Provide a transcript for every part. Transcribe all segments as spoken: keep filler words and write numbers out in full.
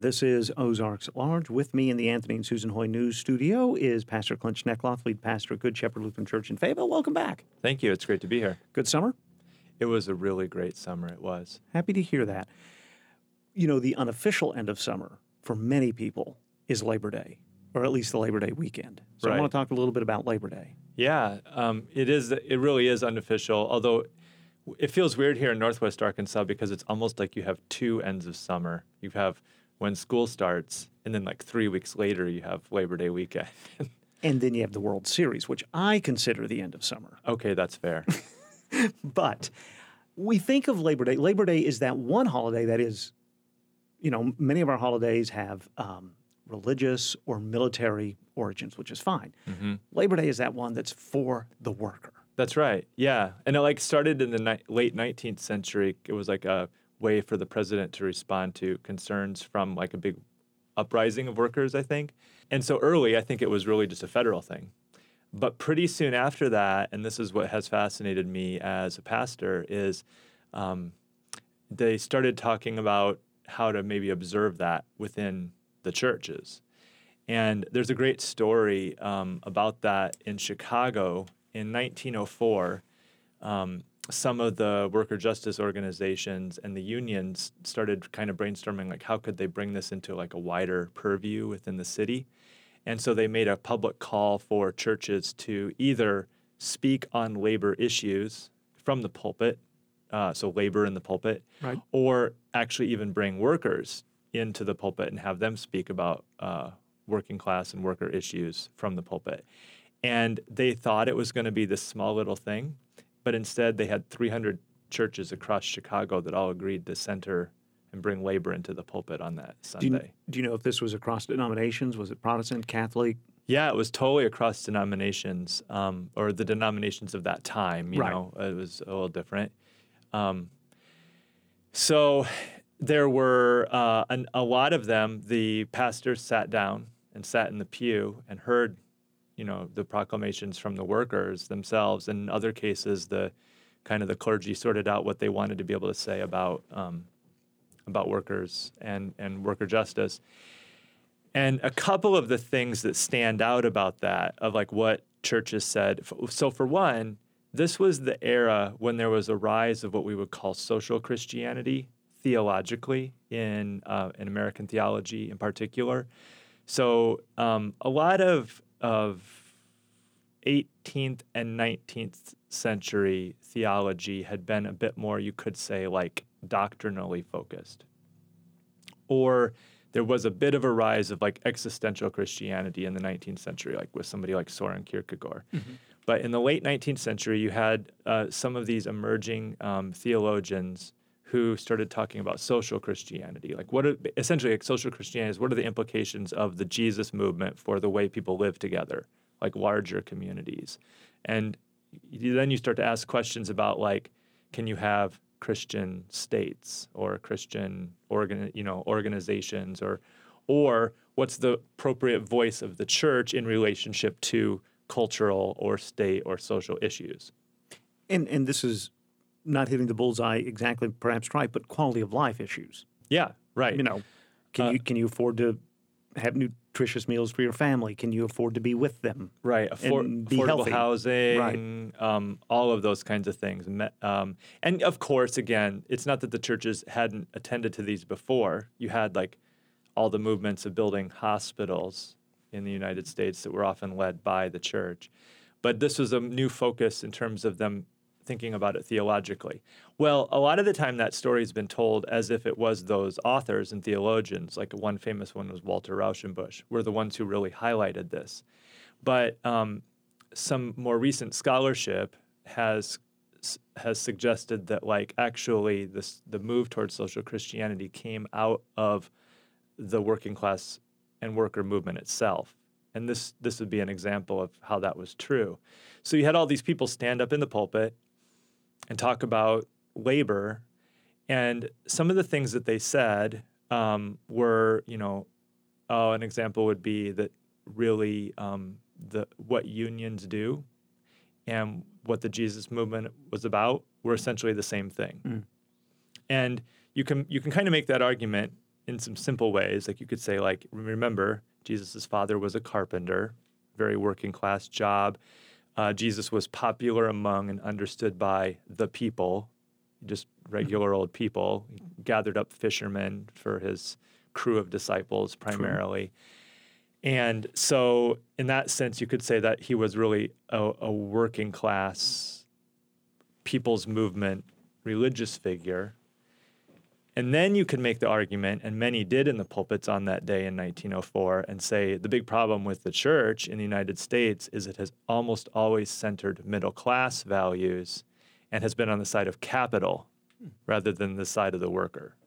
This is Ozarks at Large. With me in the Anthony and Susan Hoy News Studio is Pastor Clint Schneckloth, lead pastor of Good Shepherd Lutheran Church in Fayetteville. Welcome back. Thank you. It's great to be here. Good summer? It was a really great summer. It was. Happy to hear that. You know, the unofficial end of summer for many people is Labor Day, or at least the Labor Day weekend. So Right. I want to talk a little bit about Labor Day. Yeah, um, it is. It really is unofficial, although it feels weird here in Northwest Arkansas because it's almost like you have two ends of summer. You have when school starts, and then like three weeks later, you have Labor Day weekend. And then you have the World Series, which I consider the end of summer. Okay, that's fair. But we think of Labor Day. Labor Day is that one holiday that is, you know, many of our holidays have um, religious or military origins, which is fine. Mm-hmm. Labor Day is that one that's for the worker. That's right. Yeah, and it like started in the ni- late nineteenth century. It was like a way for the president to respond to concerns from like a big uprising of workers, I think. And so early, I think it was really just a federal thing. But pretty soon after that, and this is what has fascinated me as a pastor, is um, they started talking about how to maybe observe that within the churches. And there's a great story um, about that in Chicago in nineteen oh four. Um, some of the worker justice organizations and the unions started kind of brainstorming, like, how could they bring this into like a wider purview within the city? And so they made a public call for churches to either speak on labor issues from the pulpit, uh, so labor in the pulpit, Right. or actually even bring workers into the pulpit and have them speak about uh, working class and worker issues from the pulpit. And they thought it was going to be this small little thing, but instead they had three hundred churches across Chicago that all agreed to center and bring labor into the pulpit on that Do you, Sunday. do you know if this was across denominations? Was it Protestant, Catholic? Yeah, it was totally across denominations, um, or the denominations of that time. You Right. know, it was a little different. Um, so there were uh, an, a lot of them. The pastors sat down and sat in the pew and heard, you know, the proclamations from the workers themselves. And in other cases, the kind of the clergy sorted out what they wanted to be able to say about um, about workers and and worker justice. And a couple of the things that stand out about that, of like what churches said. So for one, this was the era when there was a rise of what we would call social Christianity theologically in uh, in American theology in particular. So um, a lot of of eighteenth and nineteenth century theology had been a bit more, you could say, like doctrinally focused. Or there was a bit of a rise of like existential Christianity in the nineteenth century, like with somebody like Soren Kierkegaard. Mm-hmm. But in the late nineteenth century, you had uh, some of these emerging um, theologians who started talking about social Christianity. Like what are, essentially like social Christianity is, what are the implications of the Jesus movement for the way people live together, like larger communities? And you, then you start to ask questions about like, can you have Christian states or Christian organ, you know, organizations, or or what's the appropriate voice of the church in relationship to cultural or state or social issues? And and this is not hitting the bullseye exactly, perhaps right, but quality of life issues. Yeah, right. You know, can Uh, you can you afford to have nutritious meals for your family? Can you afford to be with them? Right, Affor- and be affordable healthy? housing, Right. um, all of those kinds of things. Me- Um, and of course, again, it's not that the churches hadn't attended to these before. You had like all the movements of building hospitals in the United States that were often led by the church. But this was a new focus in terms of them thinking about it theologically. Well, a lot of the time that story has been told as if it was those authors and theologians, like one famous one was Walter Rauschenbusch, were the ones who really highlighted this. But um, some more recent scholarship has has suggested that like actually this the move towards social Christianity came out of the working class and worker movement itself. And this this would be an example of how that was true. So you had all these people stand up in the pulpit and talk about labor, and some of the things that they said um, were, you know, oh, an example would be that really um, the what unions do and what the Jesus movement was about were essentially the same thing. Mm. And you can you can kind of make that argument in some simple ways. Like you could say, like, remember, Jesus' father was a carpenter, very working class job. Uh, Jesus was popular among and understood by the people, just regular old people. He gathered up fishermen for his crew of disciples primarily. True. And so in that sense, you could say that he was really a, a working class, people's movement, religious figure. And then you could make the argument, and many did in the pulpits on that day in nineteen oh four, and say the big problem with the church in the United States is it has almost always centered middle-class values and has been on the side of capital rather than the side of the worker.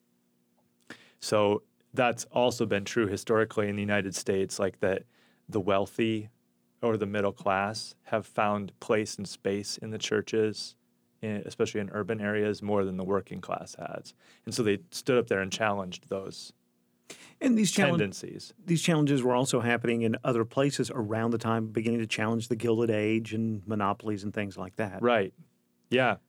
So that's also been true historically in the United States, like that the wealthy or the middle class have found place and space in the churches, in, especially in urban areas, more than the working class has. And so they stood up there and challenged those and these challenge, tendencies. These challenges were also happening in other places around the time, beginning to challenge the Gilded Age and monopolies and things like that. Right. Yeah.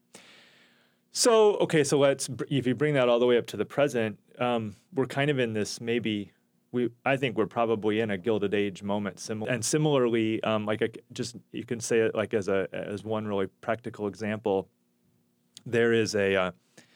So, okay, so let's, if you bring that all the way up to the present, um, we're kind of in this maybe, we I think we're probably in a Gilded Age moment. Sim- and similarly, um, like a, just, you can say it like as a as one really practical example, there is a uh,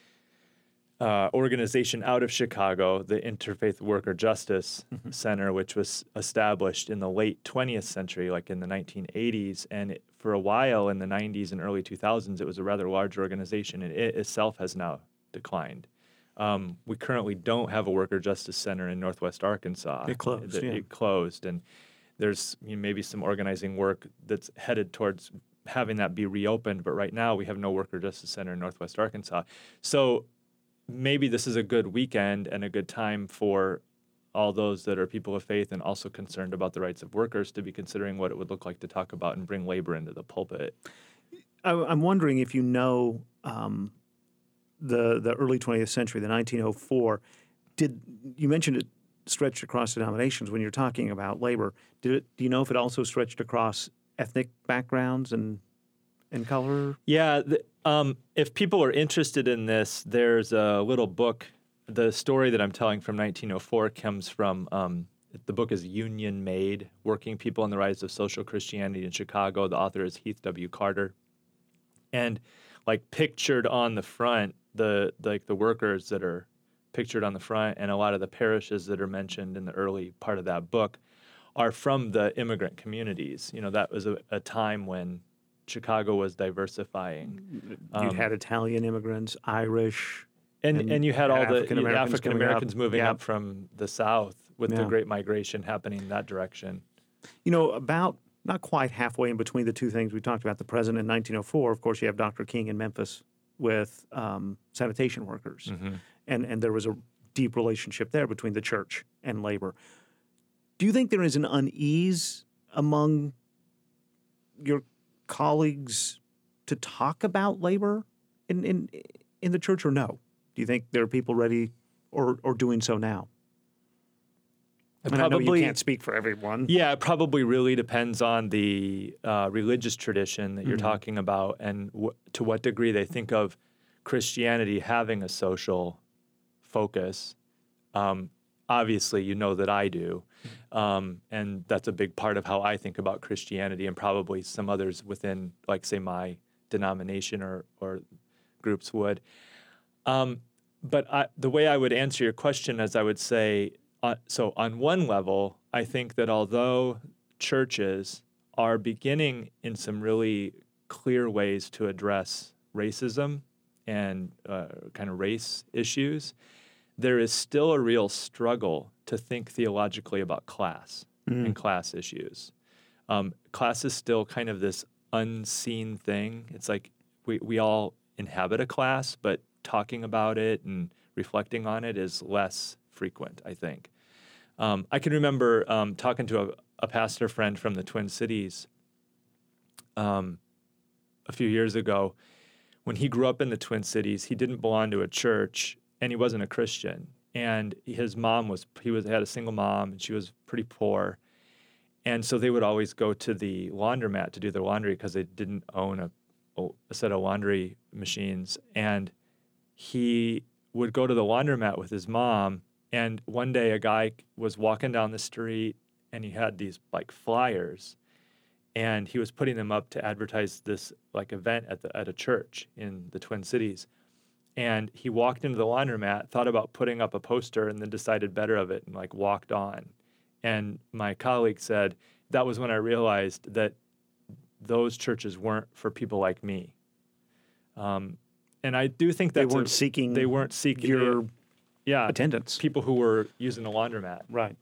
uh, organization out of Chicago, the Interfaith Worker Justice mm-hmm. Center, which was established in the late twentieth century, like in the nineteen eighties. And it, for a while in the nineties and early two thousands, it was a rather large organization, and it itself has now declined. Um, we currently don't have a Worker Justice Center in Northwest Arkansas. It closed, It, yeah. it closed, and there's you know, maybe some organizing work that's headed towards having that be reopened, but right now we have no Worker Justice Center in Northwest Arkansas. So maybe this is a good weekend and a good time for all those that are people of faith and also concerned about the rights of workers to be considering what it would look like to talk about and bring labor into the pulpit. I, I'm wondering if you know um, the the early twentieth century, the nineteen oh four. Did you mentioned it stretched across denominations when you're talking about labor? Did it? Do you know if it also stretched across ethnic backgrounds and and color? Yeah. The, um, if people are interested in this, there's a little book. The story that I'm telling from nineteen oh four comes from, um, the book is Union Made, Working People and the Rise of Social Christianity in Chicago. The author is Heath W. Carter. And like pictured on the front, the like the workers that are pictured on the front and a lot of the parishes that are mentioned in the early part of that book are from the immigrant communities. You know, that was a, a time when Chicago was diversifying. You Um, had Italian immigrants, Irish, And, and and you had all the African-Americans African coming Americans up. moving Yep. up from the South with the Yeah. Great Migration happening in that direction. You know, about not quite halfway in between the two things we talked about, the present in nineteen oh four, of course, you have Doctor King in Memphis with um, sanitation workers. Mm-hmm. And, and there was a deep relationship there between the church and labor. Do you think there is an unease among your colleagues to talk about labor in, in, in the church, or no? Do you think there are people ready or, or doing so now? It And I know probably- you can't speak for everyone. Yeah, it probably really depends on the uh, religious tradition that you're Mhm. talking about and w- to what degree they think of Christianity having a social focus. Um, obviously, you know that I do. Um, and that's a big part of how I think about Christianity, and probably some others within, like, say, my denomination or, or groups would. Um, but I, the way I would answer your question is I would say, uh, so on one level, I think that although churches are beginning in some really clear ways to address racism and uh, kind of race issues, there is still a real struggle to think theologically about class Mm. and class issues. Um, class is still kind of this unseen thing. It's like we, we all inhabit a class, but talking about it and reflecting on it is less frequent, I think. Um, I can remember um, talking to a, a pastor friend from the Twin Cities um, a few years ago. When he grew up in the Twin Cities, he didn't belong to a church, and he wasn't a Christian. And his mom was, he was had a single mom, and she was pretty poor. And so they would always go to the laundromat to do their laundry because they didn't own a, a set of laundry machines. And he would go to the laundromat with his mom, And one day a guy was walking down the street and he had these like flyers and he was putting them up to advertise this like event at the at a church in the Twin Cities. And he walked into the laundromat, thought about putting up a poster, and then decided better of it and like walked on. And my colleague said, that was when I realized that those churches weren't for people like me. Um, and I do think that They weren't seeking they weren't seeking your yeah, attendance. people who were using the laundromat. Right.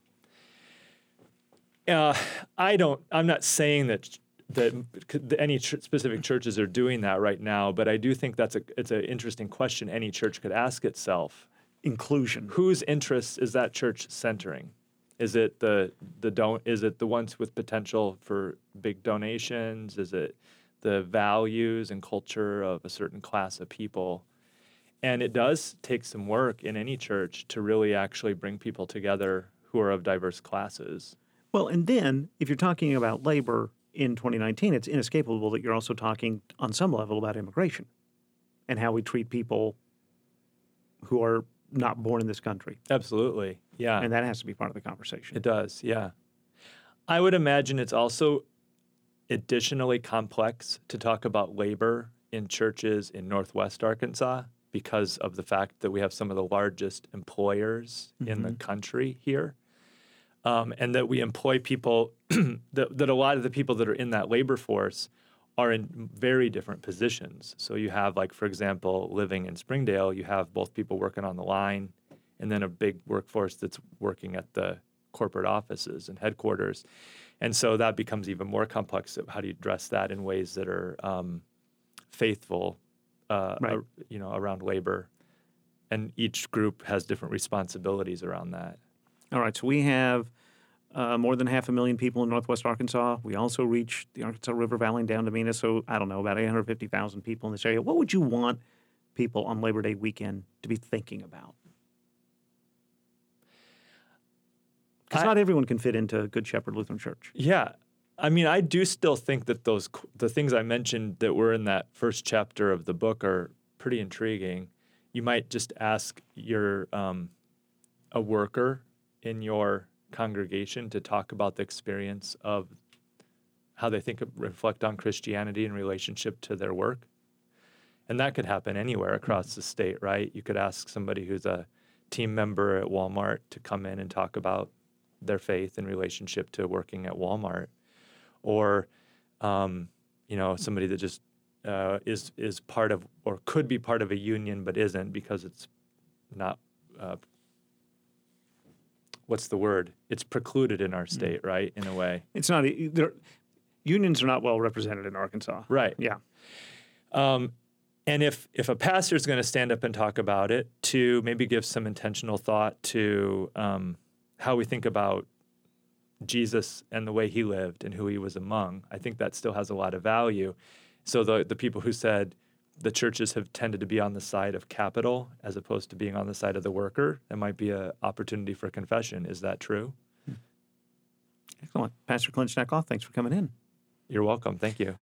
Uh, I don't. I'm not saying that that any ch- specific churches are doing that right now, but I do think that's a it's an interesting question any church could ask itself. Inclusion. Whose interests is that church centering? Is it the the don't? Is it the ones with potential for big donations? Is it the values and culture of a certain class of people? And it does take some work in any church to really actually bring people together who are of diverse classes. Well, and then if you're talking about labor in twenty nineteen, it's inescapable that you're also talking on some level about immigration and how we treat people who are not born in this country. Absolutely, yeah. And that has to be part of the conversation. It does, yeah. I would imagine it's also additionally complex to talk about labor in churches in Northwest Arkansas because of the fact that we have some of the largest employers mm-hmm. in the country here. Um, and that we employ people, that, that a lot of the people that are in that labor force are in very different positions. So you have, like, for example, living in Springdale, you have both people working on the line and then a big workforce that's working at the corporate offices and headquarters. And so that becomes even more complex of how do you address that in ways that are um, faithful, uh, right. uh, you know, around labor. And each group has different responsibilities around that. All right, so we have uh, more than half a million people in Northwest Arkansas. We also reach the Arkansas River Valley and down to Mena, so I don't know, about eight hundred fifty thousand people in this area. What would you want people on Labor Day weekend to be thinking about? Because not everyone can fit into Good Shepherd Lutheran Church. Yeah. I mean, I do still think that those the things I mentioned that were in that first chapter of the book are pretty intriguing. You might just ask your um, a worker in your congregation to talk about the experience of how they think reflect on Christianity in relationship to their work. And that could happen anywhere across mm-hmm. the state, right? You could ask somebody who's a team member at Walmart to come in and talk about their faith in relationship to working at Walmart. Or, um, you know, somebody that just uh, is is part of or could be part of a union but isn't because it's not uh, what's the word? It's precluded in our state, mm. right? In a way, it's not. Unions are not well represented in Arkansas, right? Yeah. Um, and if if a pastor is going to stand up and talk about it, to maybe give some intentional thought to um, how we think about Jesus and the way he lived and who he was among, I think that still has a lot of value. So the the people who said the churches have tended to be on the side of capital as opposed to being on the side of the worker, that might be an opportunity for confession. Is that true? Excellent. Pastor Clint Schneckhoff, thanks for coming in. You're welcome. Thank you.